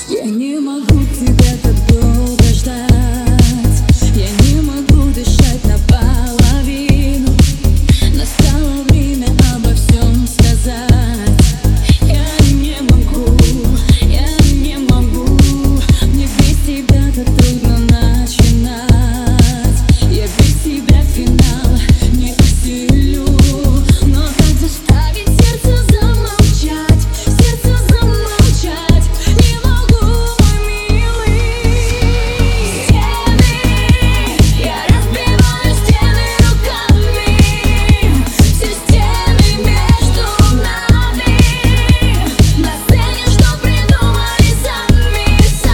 Я не могу тебя так долго ждать. Я не могу дышать наполовину. Настало время обо всем сказать. Я не могу. Мне без тебя так трудно начинать. Я без тебя финал не осилю. Но как заставить сердце замолчать? Сердце замолчать не могу, мой милый. Стены, я разбиваю стены руками. Все стены между нами. На сцене, что придумали сами.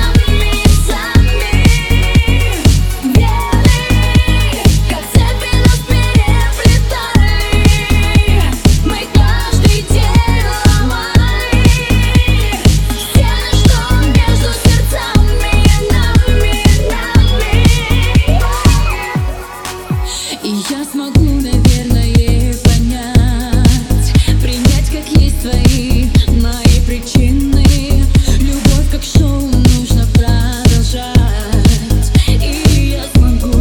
Белый, как цепи нас переплетали. Мы каждый день ломали стены, что между сердцами нами. И я смогу, наверное, понять, принять как есть твои мои причины. Любовь как шоу нужно продолжать. И я смогу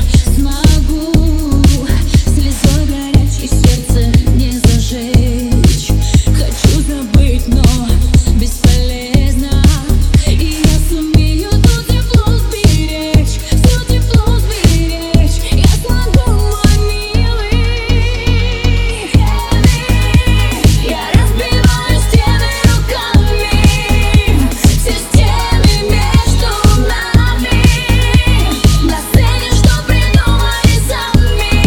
слезой горячей сердце не зажечь. Хочу забыть, но бесполезно. И я сумею то тепло сберечь, все тепло сберечь. Я смогу, мой милый. Я разбиваю стены руками. Все стены между нами. На сцене, что придумали сами.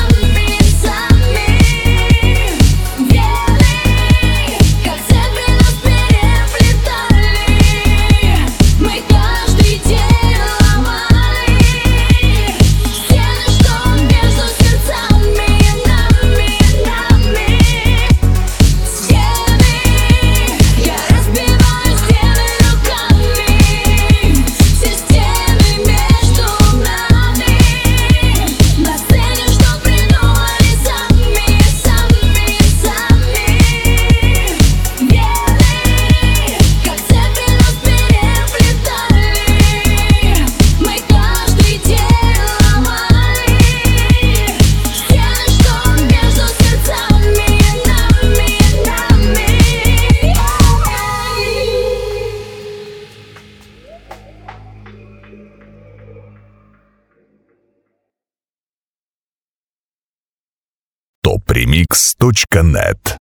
Белый, как цепи нас переплетали. Мы каждый день ломали стены, что между сердцами нами. Стены, я разбиваю стены руками. Все стены между нами. На сцене, что придумали сами. Белый, как цепи нас переплетали. Мы каждый день ломали стены, что между сердцами нами. topremix.net